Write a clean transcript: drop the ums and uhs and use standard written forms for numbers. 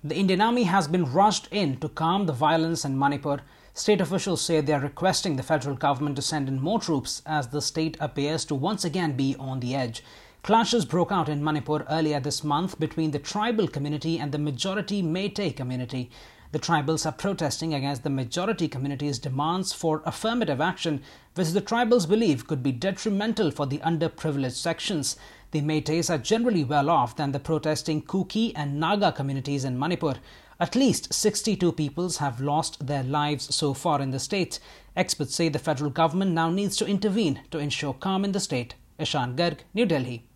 The Indian Army has been rushed in to calm the violence in Manipur. State officials say they are requesting the federal government to send in more troops as the state appears to once again be on the edge. Clashes broke out in Manipur earlier this month between the tribal community and the majority Meitei community. The tribals are protesting against the majority community's demands for affirmative action, which the tribals believe could be detrimental for the underprivileged sections. The Meiteis are generally well off than the protesting Kuki and Naga communities in Manipur. At least 62 peoples have lost their lives so far in the state. Experts say the federal government now needs to intervene to ensure calm in the state. Ishan Garg, New Delhi.